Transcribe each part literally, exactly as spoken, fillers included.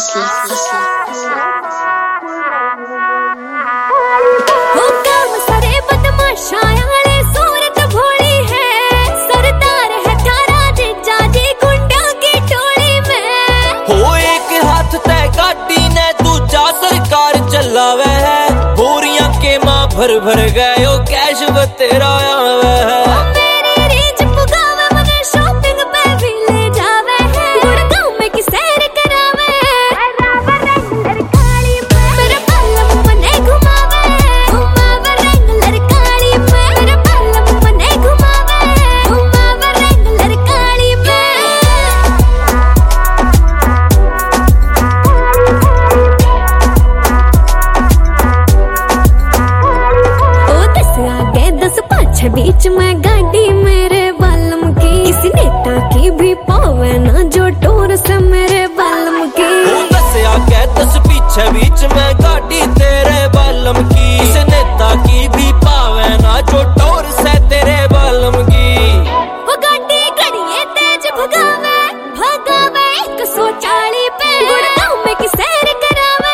चलावे है बोरियां के मां भर भर गए ओ कैश तेरा आवे है। मेरी रीच पुगावे मने शॉपिंग पे भी ले जावे है, गुड़गांव में की सैर करावे रेंगलर काली पे मेरे पालम मने घुमावे घुमावे रेंगलर काली पे मेरे पालम मने घुमावे घुमावे रेंगलर काली पे। बीच में गाड़ी मेरे बालम की, किसी नेता की भी पावे ना जो टोर से मेरे बालम की। दस आगे दस पीछे बीच में गाड़ी तेरे बालम की, किसी नेता की भी पावे ना जो टोर से तेरे बालम की। वो गाड़ी गड़िए तेज भगावे भगावे एक सौ चालीस पे, गुड़गांव में की सैर करावे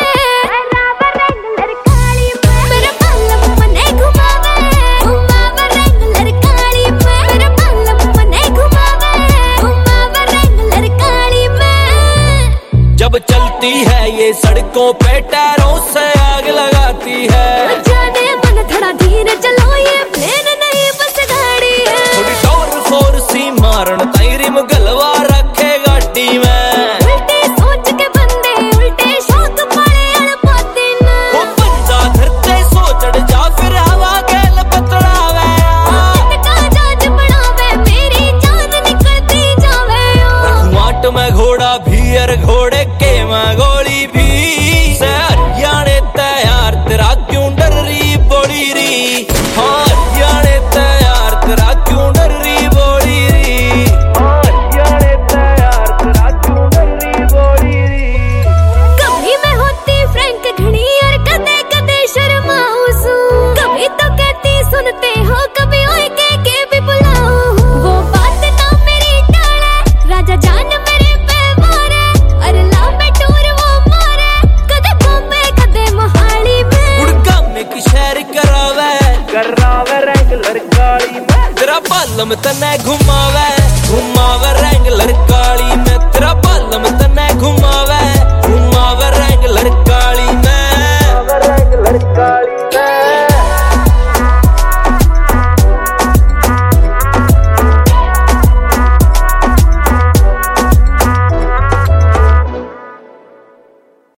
रेंगलर काली पे मेरे बालम मने घुमावे घुमावे रेंगलर काली पे मेरे बालम मने घुमावे घुमावे रेंगलर काली पे। जब चलती है ये सड़कों पे टायरों से आग लगाती है, जाने मन थोड़ा धीरे चलो ये प्लेन नहीं बस गाड़ी है। थोड़ी टोर फोर सी मारन ताईरी गलवा रखे गाड़ी में, उल्टे सोच के बंदे उल्टे शौक पड़े अड़पाते ना। वो बंदा धरते सोचड़ जा फिर हवा के लपतड़ावे, का जाज बढ़ावे मेरी जान निकलती जावे। माट में घोड़ा भी और घोड़े के में गोली भी, हरियाणे तैयार तेरा क्यों डर रही बोली री, हाँ हरियाणे तैयार तेरा क्यों डर रही बोली री, हरियाणे तैयार तेरा क्यों डर रही बोली री। कभी मैं होती फ्रैंक घड़ी और कदे कदे शर्माऊं, कभी तो कहती सुनते हो कभी ओए के के भी बुलाओ। वो बात ना मेरी टाले राजा जान मेरे पे मारे, अरे ला मैं टूर वो मारे कदे बॉम्बे कदे मोहाली में। गुड़गांव में की शहर करावे करावे रेंगलर काली में, तेरा बालम तने घुमावे घुमावे रेंगलर काली।